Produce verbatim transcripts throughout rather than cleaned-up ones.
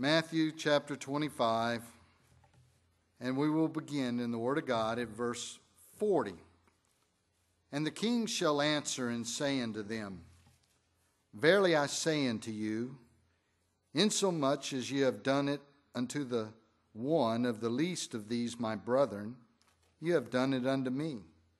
Matthew chapter twenty-five, and we will begin in the Word of God at verse forty. And the king shall answer and say unto them, Verily I say unto you, insomuch as ye have done it unto the one of the least of these my brethren, ye have done it unto me.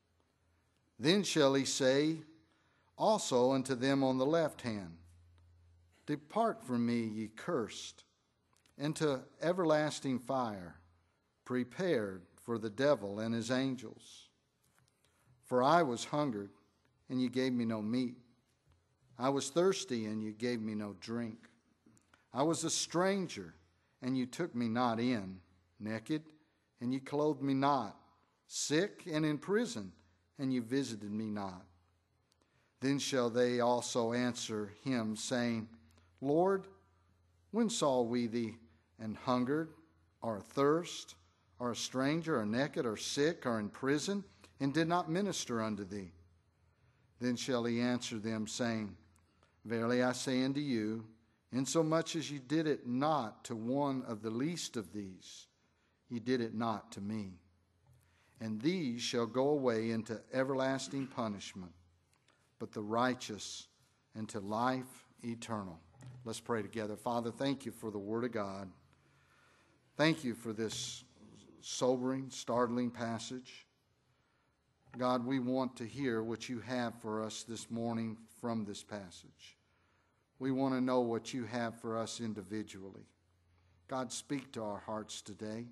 Then shall he say also unto them on the left hand, Depart from me, ye cursed, into everlasting fire, prepared for the devil and his angels. For I was hungered, and ye gave me no meat. I was thirsty, and you gave me no drink. I was a stranger, and you took me not in, naked, and ye clothed me not, sick and in prison, and you visited me not. Then shall they also answer him, saying, Lord, when saw we thee and hungered, or athirst, or a stranger, or naked, or sick, or in prison, and did not minister unto thee? Then shall he answer them, saying, Verily I say unto you, insomuch as ye did it not to one of the least of these, ye did it not to me. And these shall go away into everlasting punishment, but the righteous into life eternal. Let's pray together. Father, thank you for the Word of God. Thank you for this sobering, startling passage. God, we want to hear what you have for us this morning from this passage. We want to know what you have for us individually. God, speak to our hearts today.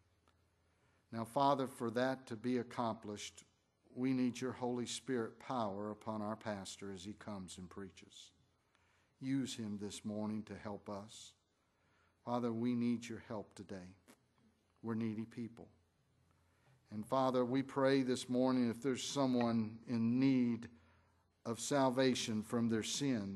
Now, Father, for that to be accomplished, we need your Holy Spirit power upon our pastor as he comes and preaches. Use him this morning to help us. Father, we need your help today. We're needy people. And Father, we pray this morning if there's someone in need of salvation from their sin,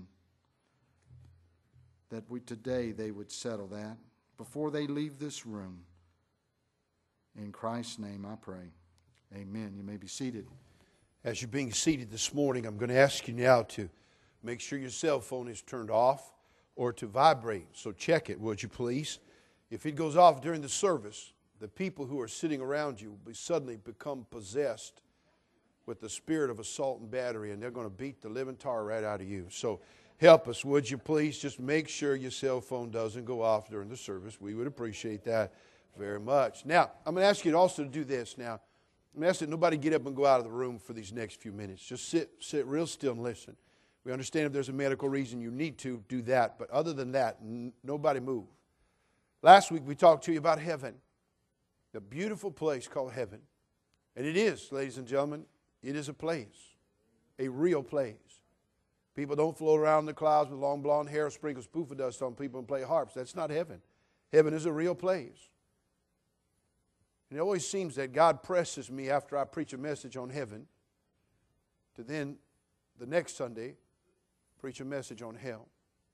that we today they would settle that before they leave this room. In Christ's name I pray. Amen. You may be seated. As you're being seated this morning, I'm going to ask you now to make sure your cell phone is turned off or to vibrate. So check it, would you please? If it goes off during the service, the people who are sitting around you will be suddenly become possessed with the spirit of assault and battery, and they're going to beat the living tar right out of you. So help us, would you please? Just make sure your cell phone doesn't go off during the service. We would appreciate that very much. Now, I'm going to ask you also to do this now. I'm going to ask that nobody get up and go out of the room for these next few minutes. Just sit, sit real still and listen. We understand if there's a medical reason you need to do that, but other than that, n- nobody move. Last week we talked to you about heaven. The beautiful place called heaven. And it is, ladies and gentlemen, it is a place, a real place. People don't float around in the clouds with long blonde hair, sprinkle spoofa dust on people and play harps. That's not heaven. Heaven is a real place. And it always seems that God presses me after I preach a message on heaven to then the next Sunday preach a message on hell.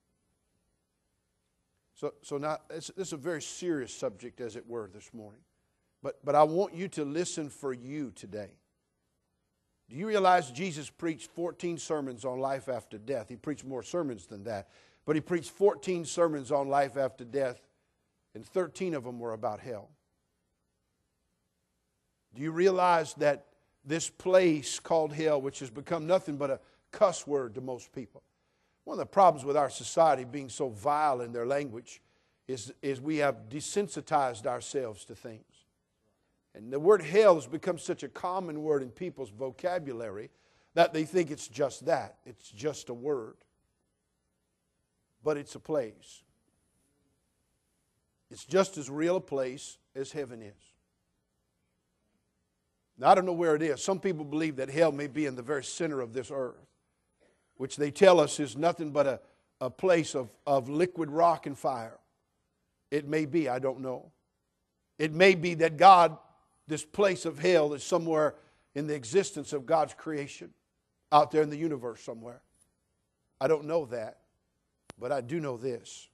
So, so now, this is a very serious subject, as it were, this morning. But, but I want you to listen for you today. Do you realize Jesus preached fourteen sermons on life after death? He preached more sermons than that. But he preached fourteen sermons on life after death, and thirteen of them were about hell. Do you realize that this place called hell, which has become nothing but a cuss word to most people? One of the problems with our society being so vile in their language is, is we have desensitized ourselves to things. And the word hell has become such a common word in people's vocabulary that they think it's just that. It's just a word. But it's a place. It's just as real a place as heaven is. Now, I don't know where it is. Some people believe that hell may be in the very center of this earth, which they tell us is nothing but a, a place of, of liquid rock and fire. It may be, I don't know. It may be that God, this place of hell, is somewhere in the existence of God's creation, out there in the universe somewhere. I don't know that, but I do know this.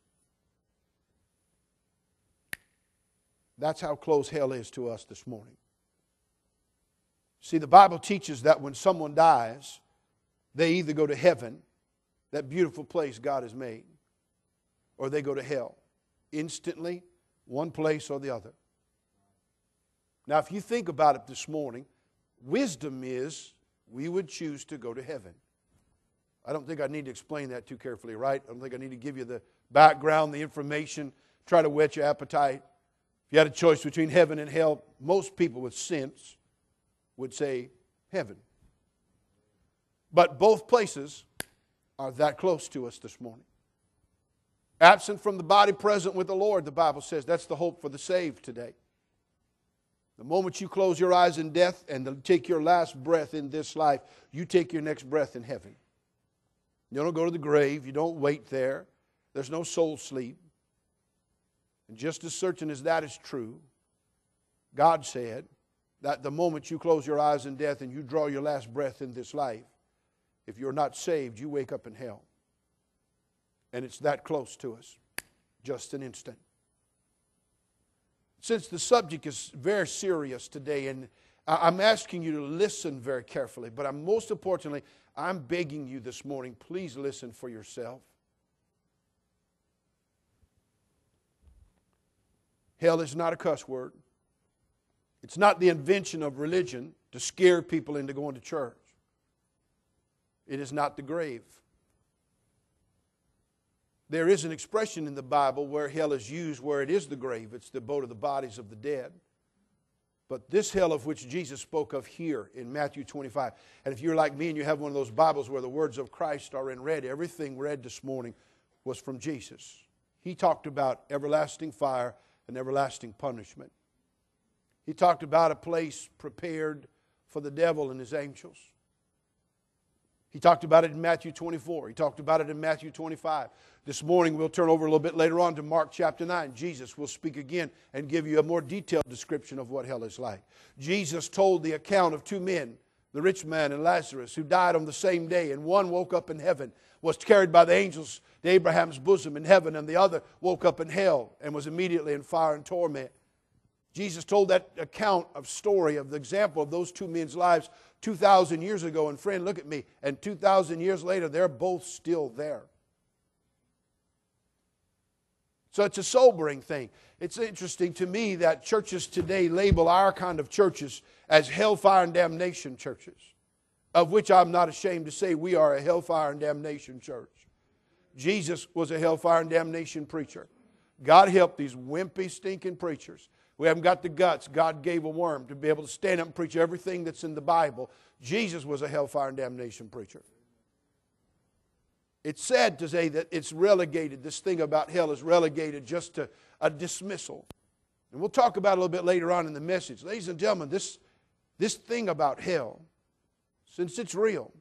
That's how close hell is to us this morning. See, the Bible teaches that when someone dies, they either go to heaven, that beautiful place God has made, or they go to hell. instantly, one place or the other. Now, if you think about it this morning, wisdom is we would choose to go to heaven. I don't think I need to explain that too carefully, right? I don't think I need to give you the background, the information, try to whet your appetite. If you had a choice between heaven and hell, most people with sense would say heaven. But both places are that close to us this morning. Absent from the body, present with the Lord, the Bible says. That's the hope for the saved today. The moment you close your eyes in death and take your last breath in this life, you take your next breath in heaven. You don't go to the grave. You don't wait there. There's no soul sleep. And just as certain as that is true, God said that the moment you close your eyes in death and you draw your last breath in this life, if you're not saved, you wake up in hell. And it's that close to us. Just an instant. Since the subject is very serious today, and I'm asking you to listen very carefully, but I'm, most importantly, I'm begging you this morning, please listen for yourself. Hell is not a cuss word. It's not the invention of religion to scare people into going to church. It is not the grave. There is an expression in the Bible where hell is used where it is the grave. It's the abode of the bodies of the dead. But this hell of which Jesus spoke of here in Matthew twenty-five, and if you're like me and you have one of those Bibles where the words of Christ are in red, everything read this morning was from Jesus. He talked about everlasting fire and everlasting punishment. He talked about a place prepared for the devil and his angels. He talked about it in Matthew twenty-four. He talked about it in Matthew twenty-five. This morning we'll turn over a little bit later on to Mark chapter nine. Jesus will speak again and give you a more detailed description of what hell is like. Jesus told the account of two men, the rich man and Lazarus, who died on the same day, and one woke up in heaven, was carried by the angels to Abraham's bosom in heaven, and the other woke up in hell and was immediately in fire and torment. Jesus told that account of story of the example of those two men's lives two thousand years ago. And friend, look at me. And two thousand years later, they're both still there. So it's a sobering thing. It's interesting to me that churches today label our kind of churches as hellfire and damnation churches, of which I'm not ashamed to say we are a hellfire and damnation church. Jesus was a hellfire and damnation preacher. God help these wimpy, stinking preachers. We haven't got the guts. God gave a worm to be able to stand up and preach everything that's in the Bible. Jesus was a hellfire and damnation preacher. It's sad to say that it's relegated, this thing about hell is relegated just to a dismissal. And we'll talk about it a little bit later on in the message. Ladies and gentlemen, this, this thing about hell, since it's real,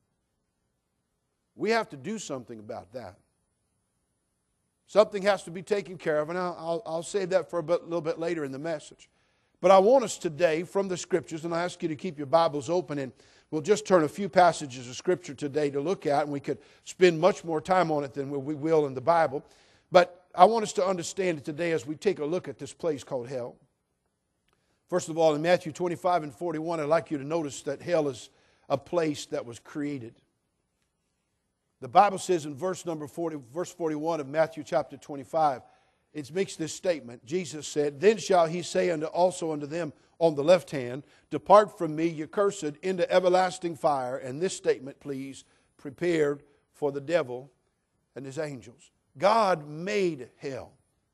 we have to do something about that. Something has to be taken care of, and I'll, I'll, I'll save that for a bit, little bit later in the message. But I want us today from the Scriptures, and I ask you to keep your Bibles open, and we'll just turn a few passages of Scripture today to look at, and we could spend much more time on it than we will in the Bible. But I want us to understand it today as we take a look at this place called hell. First of all, in Matthew twenty-five and forty-one, I'd like you to notice that hell is a place that was created. The Bible says in verse number forty, verse forty-one of Matthew chapter twenty-five, it makes this statement. Jesus said, "Then shall he say unto also unto them on the left hand, Depart from me, ye cursed, into everlasting fire." And this statement, please, prepared for the devil and his angels. God made hell.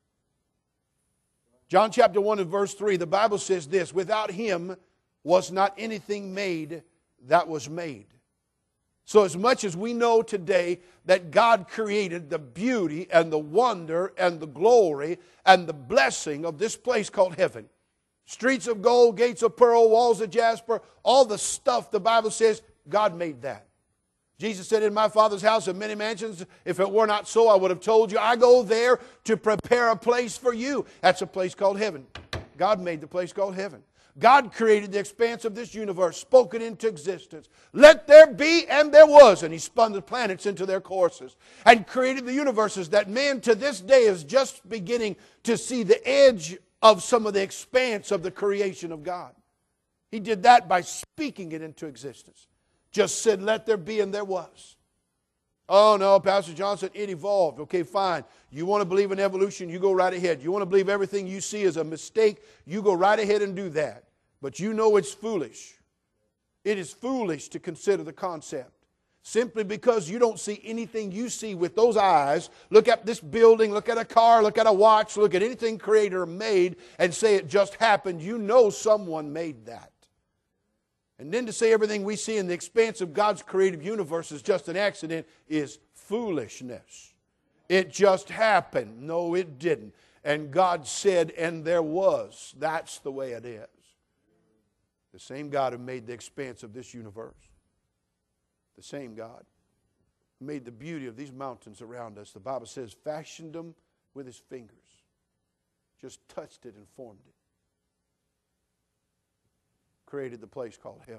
John chapter one and verse three, the Bible says this, "Without him was not anything made that was made." So as much as we know today that God created the beauty and the wonder and the glory and the blessing of this place called heaven, streets of gold, gates of pearl, walls of jasper, all the stuff the Bible says, God made that. Jesus said, "In my Father's house are many mansions. If it were not so, I would have told you. I go there to prepare a place for you." That's a place called heaven. God made the place called heaven. God created the expanse of this universe, spoke it into existence. Let there be, and there was. And he spun the planets into their courses and created the universes that man to this day is just beginning to see the edge of some of the expanse of the creation of God. He did that by speaking it into existence. Just said, "Let there be," and there was. Oh, no, Pastor Johnson, it evolved. Okay, fine. You want to believe in evolution, you go right ahead. You want to believe everything you see is a mistake, you go right ahead and do that. But you know it's foolish. It is foolish to consider the concept. Simply because you don't see anything you see with those eyes. Look at this building, look at a car, look at a watch, look at anything Creator made and say it just happened. You know someone made that. And then to say everything we see in the expanse of God's creative universe is just an accident is foolishness. It just happened. No, it didn't. And God said, and there was. That's the way it is. The same God who made the expanse of this universe. The same God who made the beauty of these mountains around us. The Bible says, fashioned them with His fingers. Just touched it and formed it. Created the place called hell.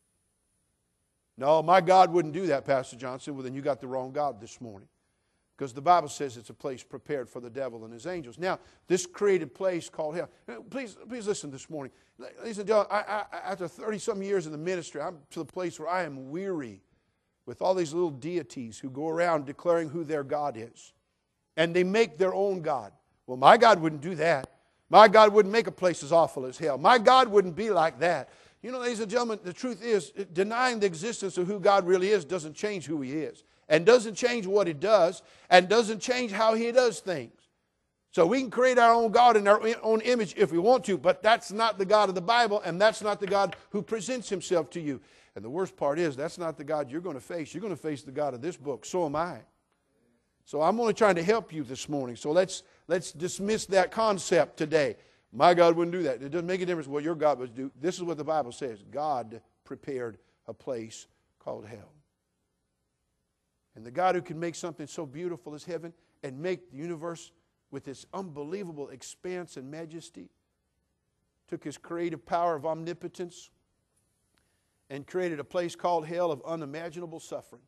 No, my God wouldn't do that, Pastor Johnson. Well, then you got the wrong God this morning. Because the Bible says it's a place prepared for the devil and his angels. Now, this created place called hell. Please, please listen this morning. Ladies and gentlemen, I, I, after thirty-some years in the ministry, I'm to the place where I am weary with all these little deities who go around declaring who their God is. And they make their own God. Well, my God wouldn't do that. My God wouldn't make a place as awful as hell. My God wouldn't be like that. You know, ladies and gentlemen, the truth is, denying the existence of who God really is doesn't change who He is. And doesn't change what He does. And doesn't change how He does things. So we can create our own God in our own image if we want to. But that's not the God of the Bible. And that's not the God who presents Himself to you. And the worst part is, that's not the God you're going to face. You're going to face the God of this book. So am I. So I'm only trying to help you this morning. So let's let's dismiss that concept today. My God wouldn't do that. It doesn't make a difference what your God would do. This is what the Bible says. God prepared a place called hell. And the God who can make something so beautiful as heaven and make the universe with its unbelievable expanse and majesty took His creative power of omnipotence and created a place called hell of unimaginable suffering.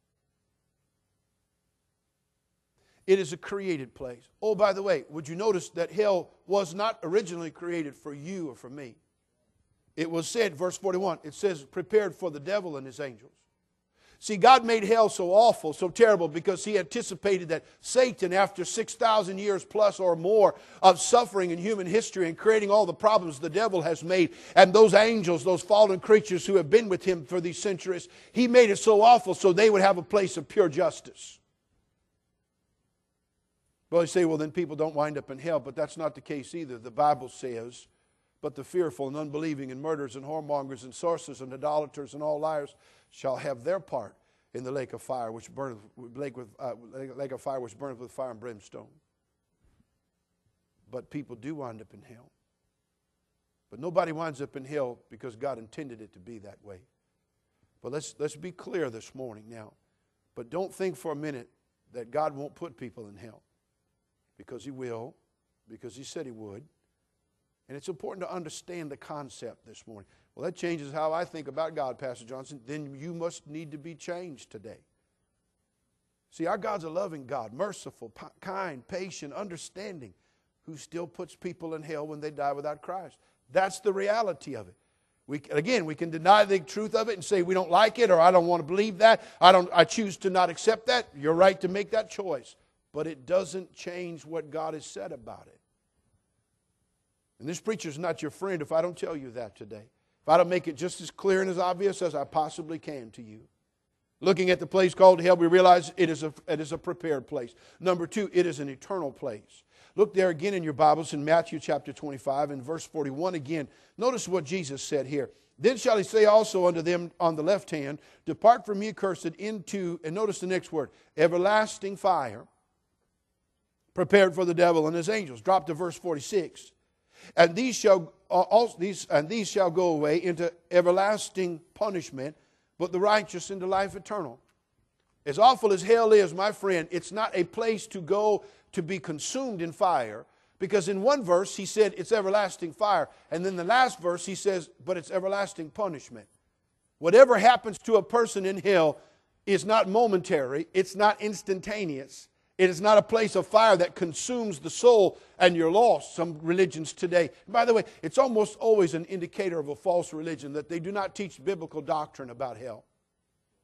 It is a created place. Oh, by the way, would you notice that hell was not originally created for you or for me? It was said, verse forty-one, it says, prepared for the devil and his angels. See, God made hell so awful, so terrible, because He anticipated that Satan, after six thousand years plus or more of suffering in human history and creating all the problems the devil has made, and those angels, those fallen creatures who have been with Him for these centuries, He made it so awful so they would have a place of pure justice. Well, you say, well, then people don't wind up in hell, but that's not the case either. The Bible says, but the fearful and unbelieving and murderers and whoremongers and sorcerers and idolaters and all liars shall have their part in the lake of fire, which burneth, lake, with, uh, lake of fire which burneth with fire and brimstone. But people do wind up in hell. But nobody winds up in hell because God intended it to be that way. But let's, let's be clear this morning now. But don't think for a minute that God won't put people in hell. Because He will, because He said He would. And it's important to understand the concept this morning. Well, that changes how I think about God, Pastor Johnson. Then you must need to be changed today. See, our God's a loving God, merciful, kind, patient, understanding, who still puts people in hell when they die without Christ. That's the reality of it. We, again, we can deny the truth of it and say we don't like it, or I don't want to believe that. I don't. I choose to not accept that. You're right to make that choice. But it doesn't change what God has said about it. And this preacher's not your friend if I don't tell you that today. If I don't make it just as clear and as obvious as I possibly can to you. Looking at the place called hell, we realize it is a, it is a prepared place. Number two, it is an eternal place. Look there again in your Bibles in Matthew chapter twenty-five and verse forty-one again. Notice what Jesus said here. Then shall He say also unto them on the left hand, depart from me, accursed, into, and notice the next word, everlasting fire, prepared for the devil and his angels. Drop to verse forty-six. And these shall also these and these shall go away into everlasting punishment, but the righteous into life eternal. As awful as hell is, my friend, it's not a place to go to be consumed in fire. Because in one verse He said it's everlasting fire. And then the last verse He says, but it's everlasting punishment. Whatever happens to a person in hell is not momentary. It's not instantaneous. It is not a place of fire that consumes the soul and you're lost. Some religions today. By the way, it's almost always an indicator of a false religion that they do not teach biblical doctrine about hell.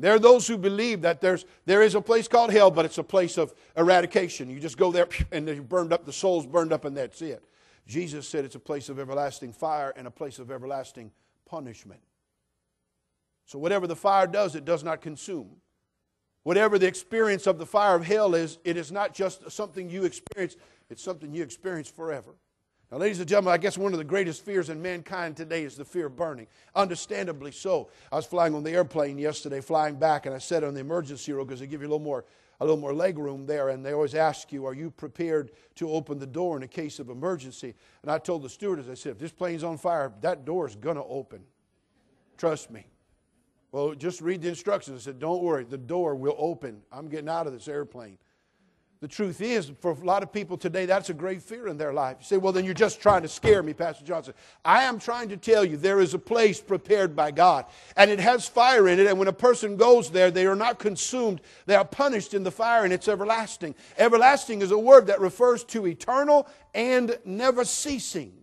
There are those who believe that there's, there is a place called hell, but it's a place of eradication. You just go there and you're burned up, the soul's burned up, and that's it. Jesus said it's a place of everlasting fire and a place of everlasting punishment. So whatever the fire does, it does not consume. Whatever the experience of the fire of hell is, it is not just something you experience, it's something you experience forever. Now, ladies and gentlemen, I guess one of the greatest fears in mankind today is the fear of burning. Understandably so. I was flying on the airplane yesterday, flying back, and I sat on the emergency row because they give you a little more a little more leg room there, and they always ask you, are you prepared to open the door in a case of emergency? And I told the stewardess, I said, if this plane's on fire, that door is going to open. Trust me. Well, just read the instructions. I said, don't worry, the door will open. I'm getting out of this airplane. The truth is, for a lot of people today, that's a great fear in their life. You say, well, then you're just trying to scare me, Pastor Johnson. I am trying to tell you there is a place prepared by God, and it has fire in it, and when a person goes there, they are not consumed. They are punished in the fire, and it's everlasting. Everlasting is a word that refers to eternal and never ceasing.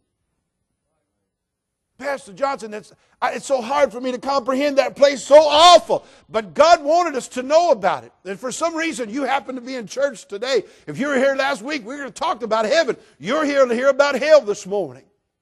Pastor Johnson, that's, it's so hard for me to comprehend that place, so awful. But God wanted us to know about it. And for some reason, you happen to be in church today. If you were here last week, we were going to talk about heaven. You're here to hear about hell this morning.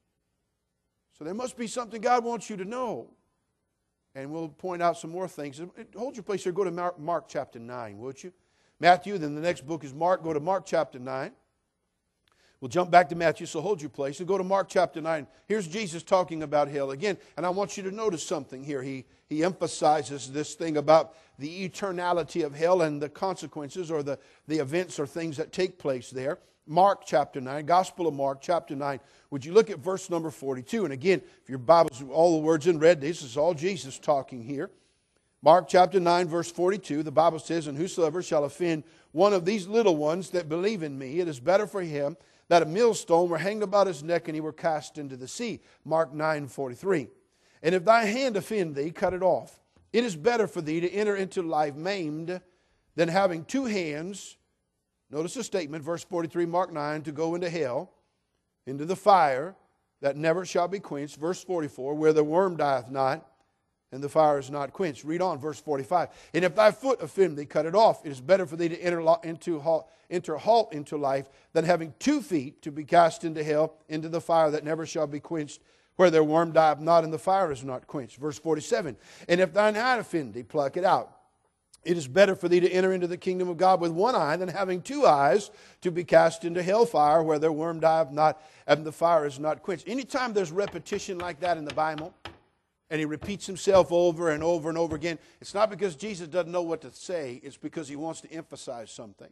So there must be something God wants you to know. And we'll point out some more things. Hold your place here. Go to Mark, Mark chapter nine, would you? Matthew, then the next book is Mark. Go to Mark chapter nine. We'll jump back to Matthew, so hold your place and go to Mark chapter nine. Here's Jesus talking about hell again, and I want you to notice something here. He, he emphasizes this thing about the eternality of hell and the consequences or the, the events or things that take place there. Mark chapter nine, Gospel of Mark chapter nine. Would you look at verse number forty-two? And again, if your Bible's all the words in red, this is all Jesus talking here. Mark chapter nine, verse forty-two, the Bible says, and whosoever shall offend one of these little ones that believe in me, it is better for him that a millstone were hanged about his neck and he were cast into the sea. Mark nine forty-three. And if thy hand offend thee, cut it off. It is better for thee to enter into life maimed than having two hands. Notice the statement, verse forty-three, Mark nine, to go into hell, into the fire that never shall be quenched. Verse forty-four, where the worm dieth not, and the fire is not quenched. Read on, verse forty-five. And if thy foot offend thee, cut it off. It is better for thee to enter into halt, enter halt into life than having two feet to be cast into hell, into the fire that never shall be quenched, where their worm dieth not, and the fire is not quenched. Verse forty-seven. And if thine eye offend thee, pluck it out. It is better for thee to enter into the kingdom of God with one eye than having two eyes to be cast into hellfire, where their worm dieth not, and the fire is not quenched. Anytime there's repetition like that in the Bible, and he repeats himself over and over and over again, it's not because Jesus doesn't know what to say. It's because he wants to emphasize something.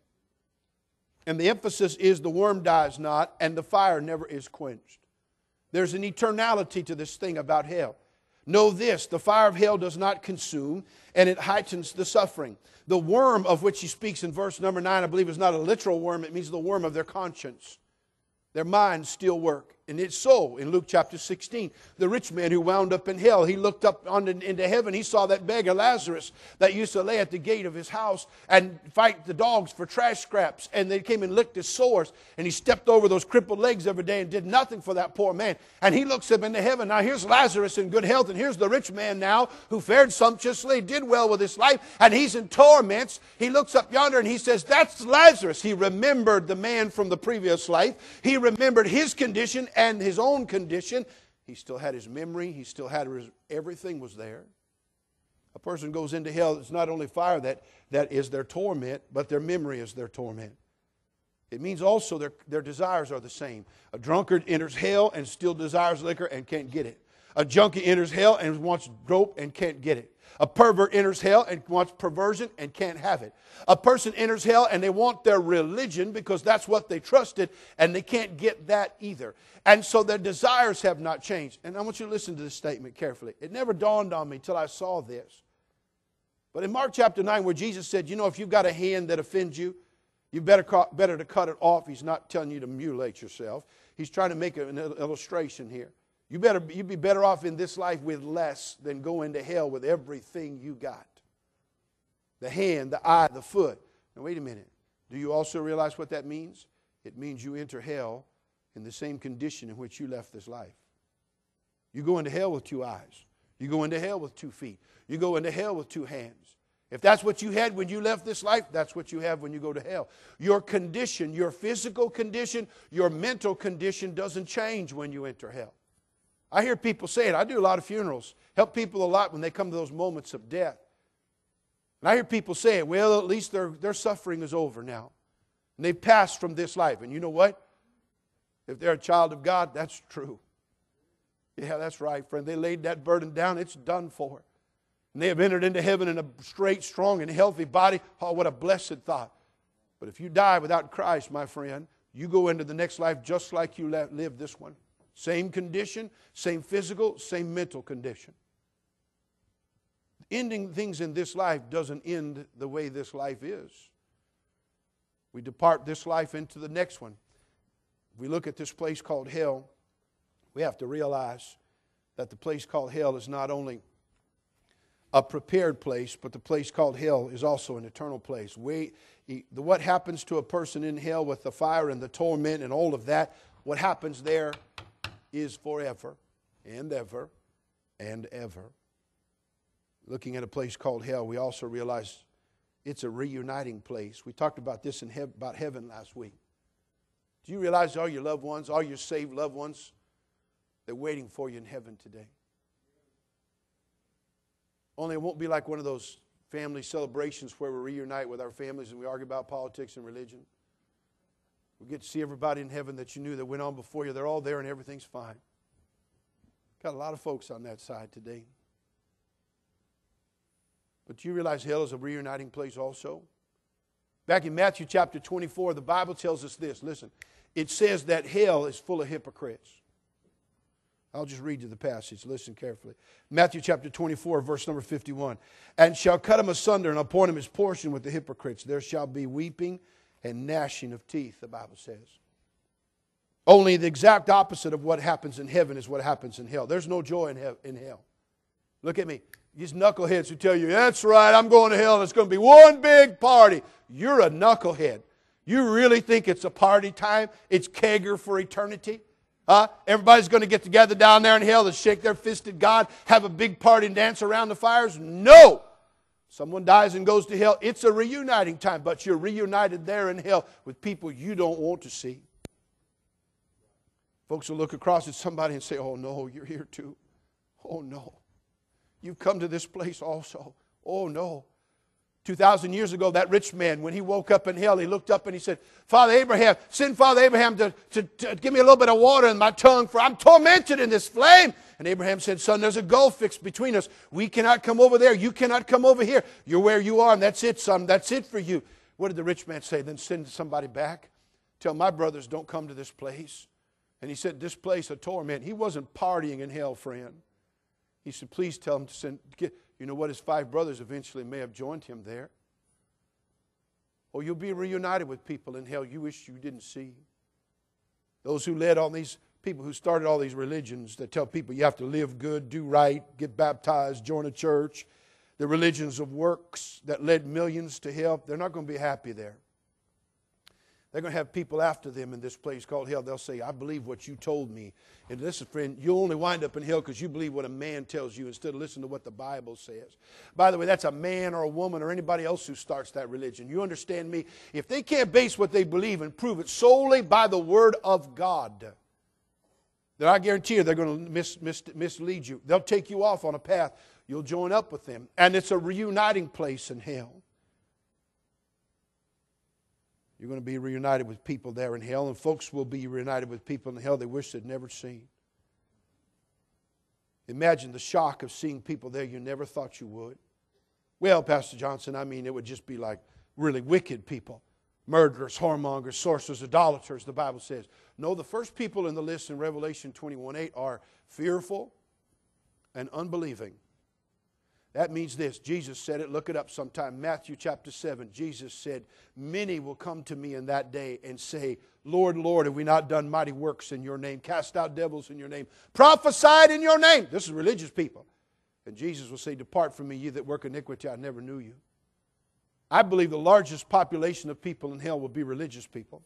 And the emphasis is the worm dies not and the fire never is quenched. There's an eternality to this thing about hell. Know this, the fire of hell does not consume, and it heightens the suffering. The worm of which he speaks in verse number nine, I believe, is not a literal worm. It means the worm of their conscience. Their minds still work. And it's so in Luke chapter sixteen. The rich man who wound up in hell, he looked up on, into heaven. He saw that beggar Lazarus that used to lay at the gate of his house and fight the dogs for trash scraps. And they came and licked his sores. And he stepped over those crippled legs every day and did nothing for that poor man. And he looks up into heaven. Now here's Lazarus in good health. And here's the rich man now who fared sumptuously, did well with his life. And he's in torments. He looks up yonder and he says, that's Lazarus. He remembered the man from the previous life. He remembered his condition and his own condition. He still had his memory. He still had his, everything was there. A person goes into hell, it's not only fire that, that is their torment, but their memory is their torment. It means also their, their desires are the same. A drunkard enters hell and still desires liquor and can't get it. A junkie enters hell and wants dope and can't get it. A pervert enters hell and wants perversion and can't have it. A person enters hell and they want their religion because that's what they trusted, and they can't get that either. And so their desires have not changed. And I want you to listen to this statement carefully. It never dawned on me till I saw this. But in Mark chapter nine, where Jesus said, you know, if you've got a hand that offends you, you better, better to cut it off. He's not telling you to mutilate yourself. He's trying to make an illustration here. You better, you'd be better off in this life with less than go into hell with everything you got. The hand, the eye, the foot. Now wait a minute. Do you also realize what that means? It means you enter hell in the same condition in which you left this life. You go into hell with two eyes. You go into hell with two feet. You go into hell with two hands. If that's what you had when you left this life, that's what you have when you go to hell. Your condition, your physical condition, your mental condition doesn't change when you enter hell. I hear people say it. I do a lot of funerals. Help people a lot when they come to those moments of death. And I hear people say it, well, at least their, their suffering is over now. And they've passed from this life. And you know what? If they're a child of God, that's true. Yeah, that's right, friend. They laid that burden down. It's done for. And they have entered into heaven in a straight, strong, and healthy body. Oh, what a blessed thought. But if you die without Christ, my friend, you go into the next life just like you lived this one. Same condition, same physical, same mental condition. Ending things in this life doesn't end the way this life is. We depart this life into the next one. If we look at this place called hell, we have to realize that the place called hell is not only a prepared place, but the place called hell is also an eternal place. We, what happens to a person in hell with the fire and the torment and all of that, what happens there is forever and ever and ever. Looking at a place called hell, we also realize it's a reuniting place. We talked about this in he- about heaven last week. Do you realize all your loved ones, all your saved loved ones, they're waiting for you in heaven today? Only it won't be like one of those family celebrations where we reunite with our families and we argue about politics and religion. We get to see everybody in heaven that you knew that went on before you. They're all there and everything's fine. Got a lot of folks on that side today. But do you realize hell is a reuniting place also? Back in Matthew chapter twenty-four, the Bible tells us this. Listen, it says that hell is full of hypocrites. I'll just read you the passage. Listen carefully. Matthew chapter twenty-four, verse number fifty-one. And shall cut him asunder and appoint him his portion with the hypocrites. There shall be weeping and gnashing of teeth, the Bible says. Only the exact opposite of what happens in heaven is what happens in hell. There's no joy in, he- in hell. Look at me. These knuckleheads who tell you, that's right, I'm going to hell and it's going to be one big party. You're a knucklehead. You really think it's a party time? It's kegger for eternity? Huh? Everybody's going to get together down there in hell and shake their fist at God, have a big party and dance around the fires? No! Someone dies and goes to hell. It's a reuniting time, but you're reunited there in hell with people you don't want to see. Folks will look across at somebody and say, oh no, you're here too. Oh no. You've come to this place also. Oh no. two thousand years ago, that rich man, when he woke up in hell, he looked up and he said, Father Abraham, send Father Abraham to, to, to give me a little bit of water in my tongue, for I'm tormented in this flame. And Abraham said, son, there's a gulf fixed between us. We cannot come over there. You cannot come over here. You're where you are, and that's it, son. That's it for you. What did the rich man say? Then send somebody back. Tell my brothers, don't come to this place. And he said, this place of torment. He wasn't partying in hell, friend. He said, please tell him to send, get, you know what, his five brothers eventually may have joined him there. Or you'll be reunited with people in hell you wish you didn't see. Those who led all these people who started all these religions that tell people you have to live good, do right, get baptized, join a church. The religions of works that led millions to hell, they're not going to be happy there. They're going to have people after them in this place called hell. They'll say, I believe what you told me. And listen, friend, you'll only wind up in hell because you believe what a man tells you instead of listening to what the Bible says. By the way, that's a man or a woman or anybody else who starts that religion. You understand me? If they can't base what they believe and prove it solely by the Word of God, then I guarantee you they're going to mis- mis- mislead you. They'll take you off on a path. You'll join up with them. And it's a reuniting place in hell. You're going to be reunited with people there in hell, and folks will be reunited with people in hell they wish they'd never seen. Imagine the shock of seeing people there you never thought you would. Well, Pastor Johnson, I mean, it would just be like really wicked people. Murderers, whoremongers, sorcerers, idolaters, the Bible says. No, the first people in the list in Revelation twenty-one eight are fearful and unbelieving. That means this. Jesus said it. Look it up sometime. Matthew chapter seven. Jesus said, many will come to me in that day and say, Lord, Lord, have we not done mighty works in your name? Cast out devils in your name. Prophesied in your name. This is religious people. And Jesus will say, depart from me, ye that work iniquity. I never knew you. I believe the largest population of people in hell will be religious people.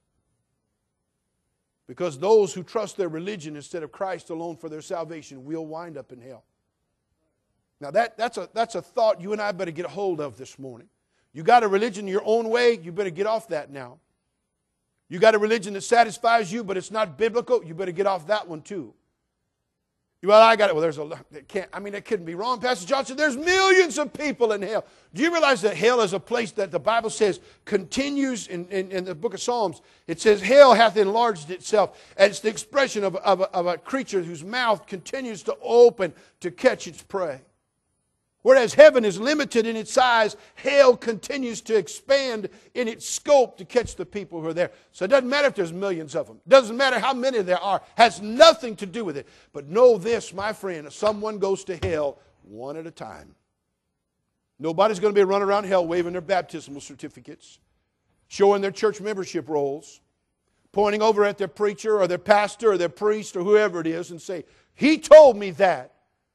Because those who trust their religion instead of Christ alone for their salvation will wind up in hell. Now that, that's, a, that's a thought you and I better get a hold of this morning. You got a religion your own way, you better get off that now. You got a religion that satisfies you, but it's not biblical, you better get off that one too. Well, I got it. Well, there's a it can't. I mean, it couldn't be wrong. Pastor John said there's millions of people in hell. Do you realize that hell is a place that the Bible says continues in, in, in the book of Psalms? It says hell hath enlarged itself. And it's the expression of, of, a, of a creature whose mouth continues to open to catch its prey. Whereas heaven is limited in its size, hell continues to expand in its scope to catch the people who are there. So it doesn't matter if there's millions of them. It doesn't matter how many there are. It has nothing to do with it. But know this, my friend, someone goes to hell one at a time. Nobody's going to be running around hell waving their baptismal certificates, showing their church membership rolls, pointing over at their preacher or their pastor or their priest or whoever it is and say, he told me that.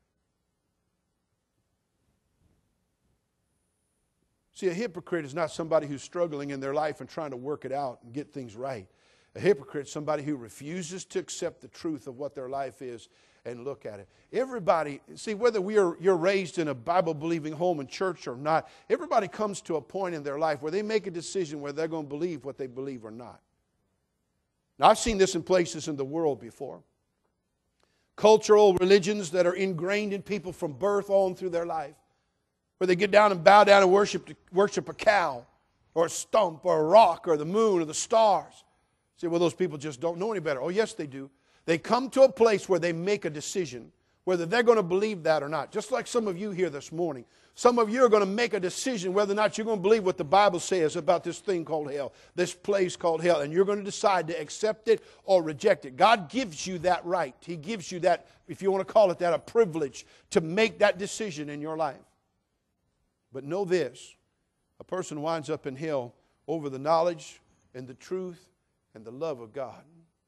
See, a hypocrite is not somebody who's struggling in their life and trying to work it out and get things right. A hypocrite is somebody who refuses to accept the truth of what their life is and look at it. Everybody, see, whether we are, you're raised in a Bible-believing home and church or not, everybody comes to a point in their life where they make a decision whether they're going to believe what they believe or not. Now, I've seen this in places in the world before. Cultural religions that are ingrained in people from birth on through their life, where they get down and bow down and worship, worship a cow or a stump or a rock or the moon or the stars. See, well, those people just don't know any better. Oh, yes, they do. They come to a place where they make a decision whether they're going to believe that or not. Just like some of you here this morning. Some of you are going to make a decision whether or not you're going to believe what the Bible says about this thing called hell, this place called hell, and you're going to decide to accept it or reject it. God gives you that right. He gives you that, if you want to call it that, a privilege to make that decision in your life. But know this, a person winds up in hell over the knowledge and the truth and the love of God.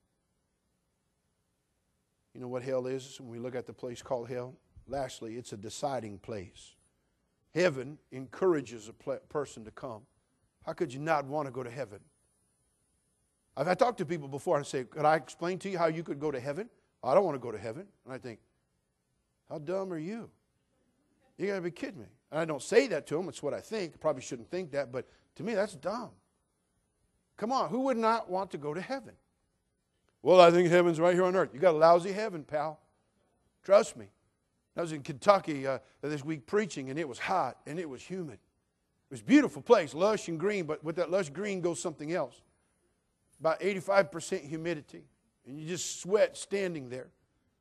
You know what hell is when we look at the place called hell? Lastly, it's a deciding place. Heaven encourages a pl- person to come. How could you not want to go to heaven? I've I talked to people before and say, could I explain to you how you could go to heaven? I don't want to go to heaven. And I think, how dumb are you? You got to be kidding me. And I don't say that to them. It's what I think. I probably shouldn't think that. But to me, that's dumb. Come on. Who would not want to go to heaven? Well, I think heaven's right here on earth. You got a lousy heaven, pal. Trust me. I was in Kentucky uh, this week preaching, and it was hot, and it was humid. It was a beautiful place, lush and green, but with that lush green goes something else. About eighty-five percent humidity. And you just sweat standing there.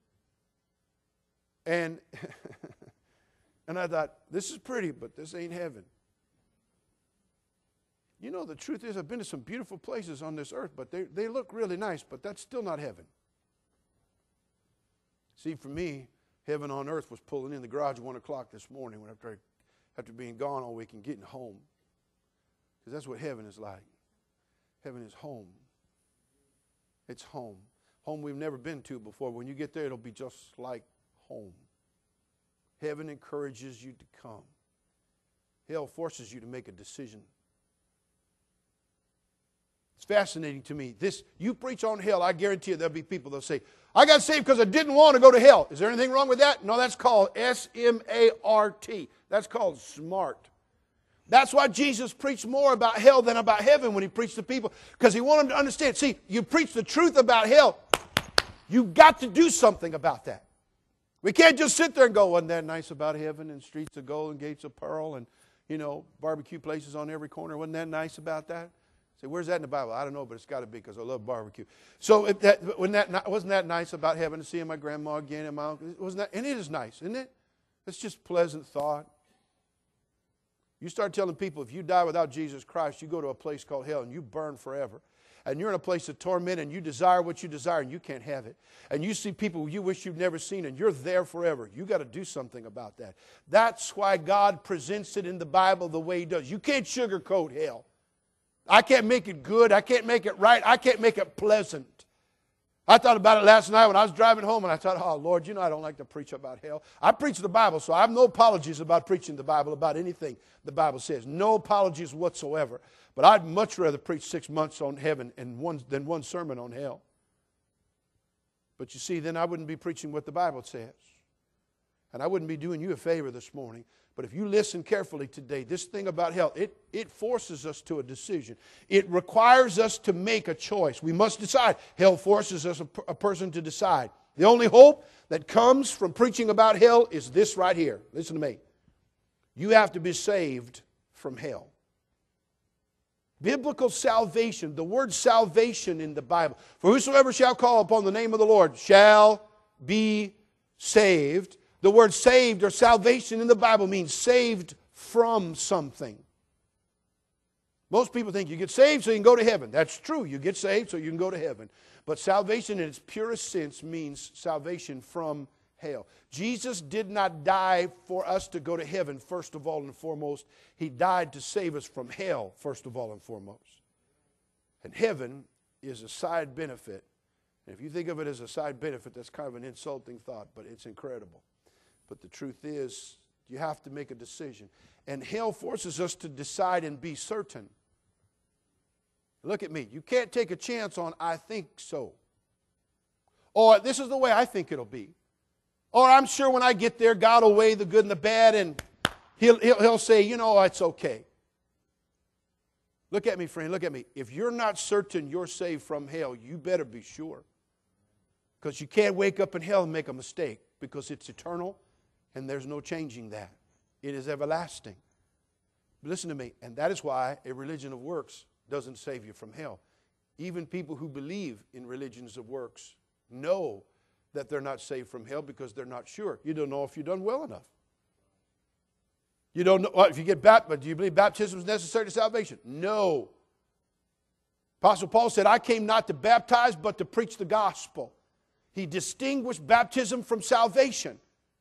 And... And I thought, this is pretty, but this ain't heaven. You know, the truth is, I've been to some beautiful places on this earth, but they, they look really nice, but that's still not heaven. See, for me, heaven on earth was pulling in the garage at one o'clock this morning when after, after being gone all week and getting home. Because that's what heaven is like. Heaven is home. It's home. Home we've never been to before. When you get there, it'll be just like home. Heaven encourages you to come. Hell forces you to make a decision. It's fascinating to me. This, you preach on hell, I guarantee you there'll be people that'll say, I got saved because I didn't want to go to hell. Is there anything wrong with that? No, that's called S M A R T. That's called smart. That's why Jesus preached more about hell than about heaven when he preached to people, because he wanted them to understand. See, you preach the truth about hell, you've got to do something about that. We can't just sit there and go, wasn't that nice about heaven and streets of gold and gates of pearl and, you know, barbecue places on every corner. Wasn't that nice about that? Say, where's that in the Bible? I don't know, but it's got to be because I love barbecue. So if that, wasn't, that, wasn't that nice about heaven and seeing my grandma again and my uncle? Wasn't that? And it is nice, isn't it? It's just pleasant thought. You start telling people if you die without Jesus Christ, you go to a place called hell and you burn forever. And you're in a place of torment and you desire what you desire and you can't have it. And you see people you wish you've never seen and you're there forever. You've got to do something about that. That's why God presents it in the Bible the way he does. You can't sugarcoat hell. I can't make it good. I can't make it right. I can't make it pleasant. I thought about it last night when I was driving home and I thought, oh, Lord, you know I don't like to preach about hell. I preach the Bible, so I have no apologies about preaching the Bible, about anything the Bible says. No apologies whatsoever. But I'd much rather preach six months on heaven and one, than one sermon on hell. But you see, then I wouldn't be preaching what the Bible says. And I wouldn't be doing you a favor this morning, but if you listen carefully today, this thing about hell, it, it forces us to a decision. It requires us to make a choice. We must decide. Hell forces us, a, a person to decide. The only hope that comes from preaching about hell is this right here. Listen to me. You have to be saved from hell. Biblical salvation, the word salvation in the Bible. For whosoever shall call upon the name of the Lord shall be saved. The word saved or salvation in the Bible means saved from something. Most people think you get saved so you can go to heaven. That's true. You get saved so you can go to heaven. But salvation in its purest sense means salvation from hell. Jesus did not die for us to go to heaven, first of all and foremost. He died to save us from hell, first of all and foremost. And heaven is a side benefit. And if you think of it as a side benefit, that's kind of an insulting thought, but it's incredible. But the truth is, you have to make a decision. And hell forces us to decide and be certain. Look at me. You can't take a chance on, I think so. Or, this is the way I think it'll be. Or, I'm sure when I get there, God will weigh the good and the bad, and he'll, he'll, he'll say, you know, it's okay. Look at me, friend. Look at me. If you're not certain you're saved from hell, you better be sure. Because you can't wake up in hell and make a mistake. Because it's eternal. And there's no changing that. It is everlasting. But listen to me. And that is why a religion of works doesn't save you from hell. Even people who believe in religions of works know that they're not saved from hell because they're not sure. You don't know if you've done well enough. You don't know if you get baptized. Do you believe baptism is necessary to salvation? No. Apostle Paul said, I came not to baptize but to preach the gospel. He distinguished baptism from salvation.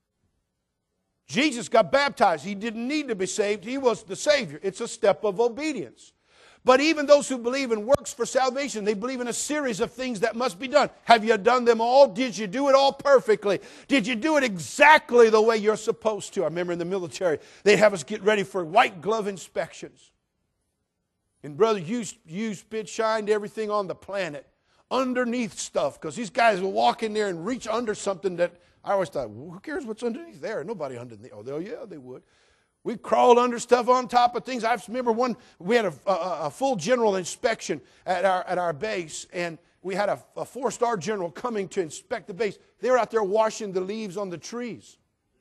Jesus got baptized. He didn't need to be saved. He was the Savior. It's a step of obedience. But even those who believe in works for salvation, they believe in a series of things that must be done. Have you done them all? Did you do it all perfectly? Did you do it exactly the way you're supposed to? I remember in the military, they'd have us get ready for white glove inspections. And brother, you, you spit shined everything on the planet underneath stuff, because these guys will walk in there and reach under something that I always thought, well, who cares what's underneath there? Nobody underneath. Oh, they'll, yeah, they would. We crawled under stuff on top of things. I remember one, we had a, a, a full general inspection at our, at our base, and we had a, a four-star general coming to inspect the base. They were out there washing the leaves on the trees.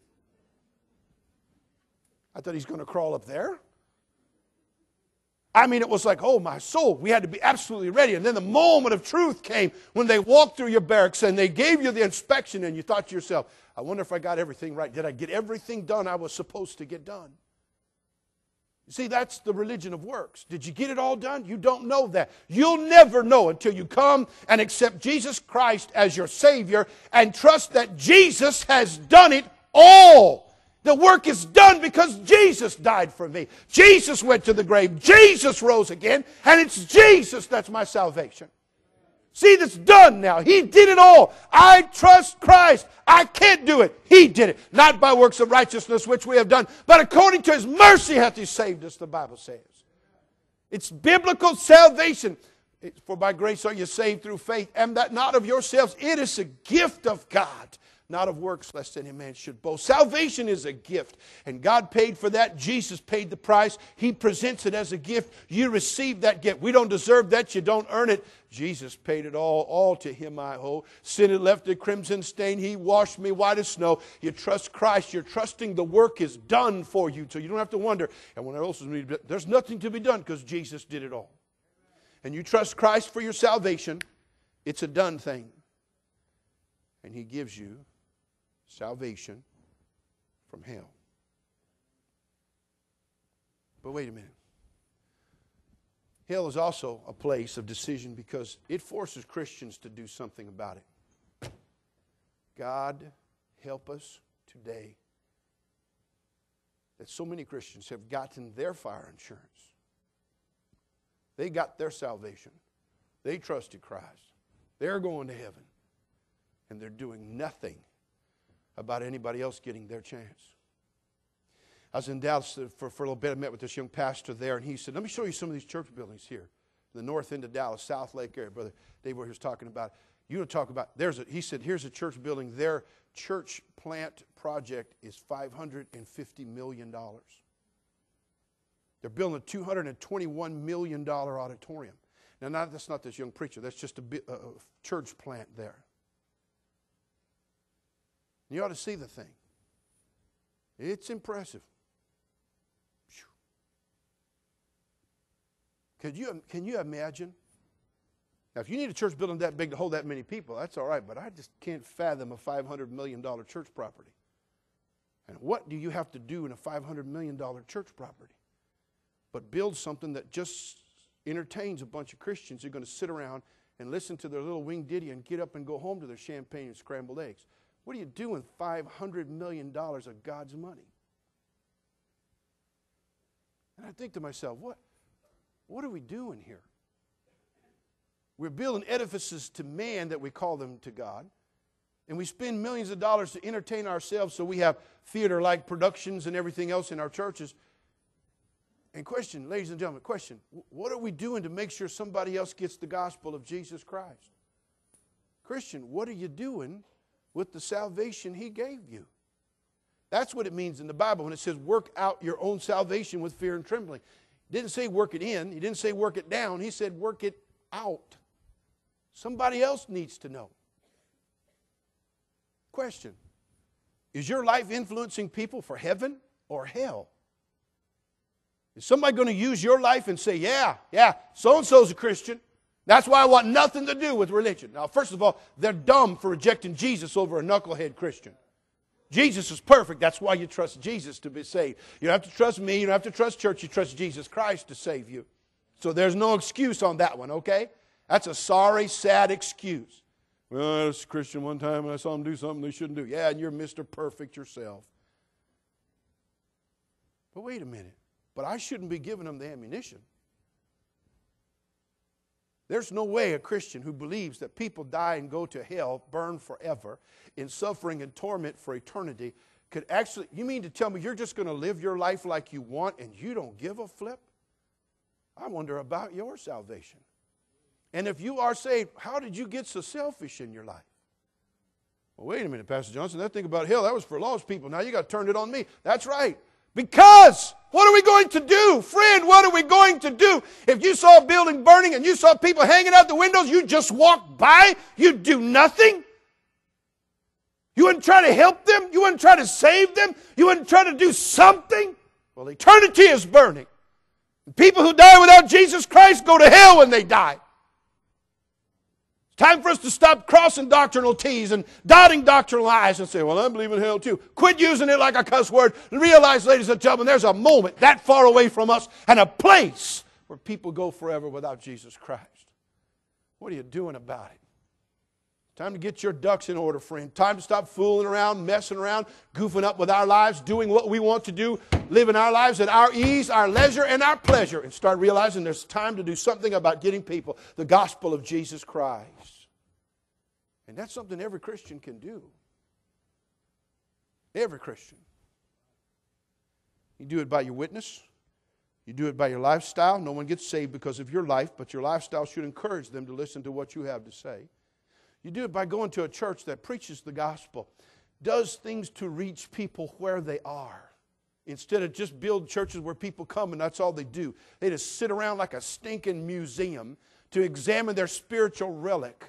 I thought he's going to crawl up there. I mean, it was like, oh, my soul. We had to be absolutely ready. And then the moment of truth came when they walked through your barracks and they gave you the inspection, and you thought to yourself, I wonder if I got everything right. Did I get everything done I was supposed to get done? You see, that's the religion of works. Did you get it all done? You don't know that. You'll never know until you come and accept Jesus Christ as your Savior and trust that Jesus has done it all. The work is done because Jesus died for me. Jesus went to the grave. Jesus rose again. And it's Jesus that's my salvation. See, that's done now. He did it all. I trust Christ. I can't do it. He did it. Not by works of righteousness which we have done, but according to His mercy hath He saved us, the Bible says. It's biblical salvation. It's, for by grace are you saved through faith, and that not of yourselves. It is a gift of God, not of works, lest any man should boast. Salvation is a gift, and God paid for that. Jesus paid the price. He presents it as a gift. You receive that gift. We don't deserve that. You don't earn it. Jesus paid it all. All to Him I owe. Sin had left a crimson stain. He washed me white as snow. You trust Christ. You're trusting the work is done for you, so you don't have to wonder, and when else is needed, there's nothing to be done because Jesus did it all. And you trust Christ for your salvation. It's a done thing. And He gives you salvation from hell. But wait a minute. Hell is also a place of decision because it forces Christians to do something about it. God help us today that so many Christians have gotten their fire insurance. They got their salvation. They trusted Christ. They're going to heaven. And they're doing nothing about anybody else getting their chance. I was in Dallas for, for a little bit. I met with this young pastor there, and he said, let me show you some of these church buildings here. The north end of Dallas, South Lake area. Brother Dave was talking about. You want to talk about, there's a, he said, here's a church building. Their church plant project is five hundred fifty million dollars. They're building a two hundred twenty-one million dollars auditorium. Now, not, that's not this young preacher. That's just a, a, a church plant there. You ought to see the thing. It's impressive. Could you, can you imagine? Now, if you need a church building that big to hold that many people, that's all right, but I just can't fathom a five hundred million dollars church property. And what do you have to do in a five hundred million dollars church property? But build something that just entertains a bunch of Christians who are going to sit around and listen to their little winged ditty and get up and go home to their champagne and scrambled eggs. What do you do with five hundred million dollars of God's money? And I think to myself, what, what are we doing here? We're building edifices to man that we call them to God. And we spend millions of dollars to entertain ourselves so we have theater-like productions and everything else in our churches. And question, ladies and gentlemen, question, what are we doing to make sure somebody else gets the gospel of Jesus Christ? Christian, what are you doing with the salvation He gave you? That's what it means in the Bible when it says work out your own salvation with fear and trembling. It didn't say work it in. He didn't say work it down. He said work it out. Somebody else needs to know. Question, is your life influencing people for heaven or hell? Is somebody going to use your life and say, yeah, yeah, so-and-so's a Christian. That's why I want nothing to do with religion. Now, first of all, they're dumb for rejecting Jesus over a knucklehead Christian. Jesus is perfect. That's why you trust Jesus to be saved. You don't have to trust me. You don't have to trust church. You trust Jesus Christ to save you. So there's no excuse on that one, okay? That's a sorry, sad excuse. Well, I was a Christian one time and I saw them do something they shouldn't do. Yeah, and you're Mister Perfect yourself. But wait a minute. But I shouldn't be giving them the ammunition. There's no way a Christian who believes that people die and go to hell, burn forever, in suffering and torment for eternity, could actually, you mean to tell me you're just going to live your life like you want and you don't give a flip? I wonder about your salvation. And if you are saved, how did you get so selfish in your life? Well, wait a minute, Pastor Johnson, that thing about hell, that was for lost people. Now you got to turn it on me. That's right. Because what are we going to do? Friend, what are we going to do? If you saw a building burning and you saw people hanging out the windows, you just walk by, you do nothing? You wouldn't try to help them? You wouldn't try to save them? You wouldn't try to do something? Well, eternity is burning. People who die without Jesus Christ go to hell when they die. Time for us to stop crossing doctrinal T's and dotting doctrinal I's and say, well, I believe in hell too. Quit using it like a cuss word and realize, ladies and gentlemen, there's a moment that far away from us and a place where people go forever without Jesus Christ. What are you doing about it? Time to get your ducks in order, friend. Time to stop fooling around, messing around, goofing up with our lives, doing what we want to do, living our lives at our ease, our leisure, and our pleasure, and start realizing there's time to do something about getting people the gospel of Jesus Christ. And that's something every Christian can do. Every Christian. You do it by your witness. You do it by your lifestyle. No one gets saved because of your life, but your lifestyle should encourage them to listen to what you have to say. You do it by going to a church that preaches the gospel, does things to reach people where they are. Instead of just build churches where people come and that's all they do. They just sit around like a stinking museum to examine their spiritual relic.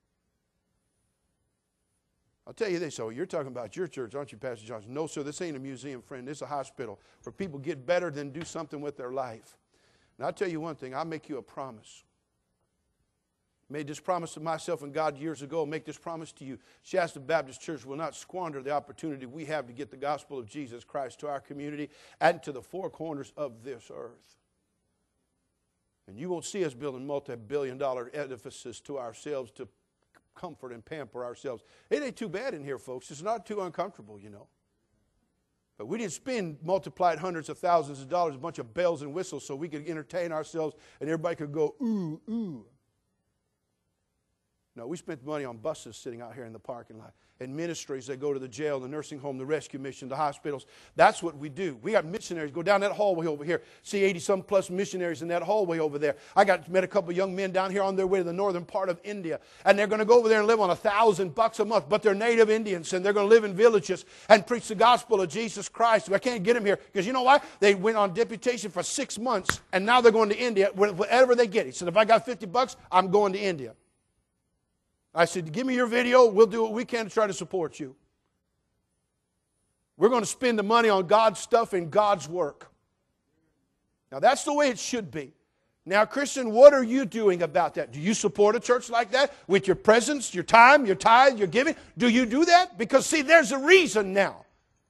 I'll tell you this, oh, you're talking about your church, aren't you, Pastor Johnson? No, sir, this ain't a museum, friend. This is a hospital where people get better than do something with their life. And I'll tell you one thing, I'll make you a promise. Made this promise to myself and God years ago. Make this promise to you. Shasta Baptist Church will not squander the opportunity we have to get the gospel of Jesus Christ to our community and to the four corners of this earth. And you won't see us building multi-billion dollar edifices to ourselves to comfort and pamper ourselves. It ain't too bad in here, folks. It's not too uncomfortable, you know. But we didn't spend multiplied hundreds of thousands of dollars, a bunch of bells and whistles so we could entertain ourselves and everybody could go, ooh, ooh. No, we spent money on buses sitting out here in the parking lot, and ministries that go to the jail, the nursing home, the rescue mission, the hospitals. That's what we do. We got missionaries. Go down that hallway over here. See eighty-some plus missionaries in that hallway over there. I got met a couple of young men down here on their way to the northern part of India, and they're going to go over there and live on a thousand bucks a month, but they're native Indians, and they're going to live in villages and preach the gospel of Jesus Christ. I can't get them here because you know why? They went on deputation for six months, and now they're going to India, whatever they get. He said, if I got fifty bucks, I'm going to India. I said, give me your video. We'll do what we can to try to support you. We're going to spend the money on God's stuff and God's work. Now, that's the way it should be. Now, Christian, what are you doing about that? Do you support a church like that with your presence, your time, your tithe, your giving? Do you do that? Because, see, there's a reason now.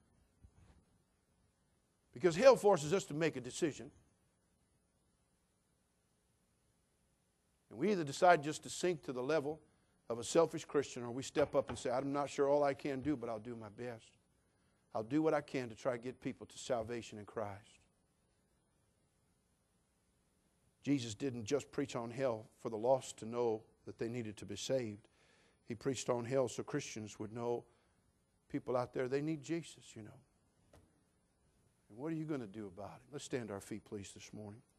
Because hell forces us to make a decision. And we either decide just to sink to the level of a selfish Christian, or we step up and say, I'm not sure all I can do, but I'll do my best. I'll do what I can to try to get people to salvation in Christ. Jesus didn't just preach on hell for the lost to know that they needed to be saved. He preached on hell so Christians would know, people out there, they need Jesus, you know. And what are you going to do about it? Let's stand to our feet, please, this morning.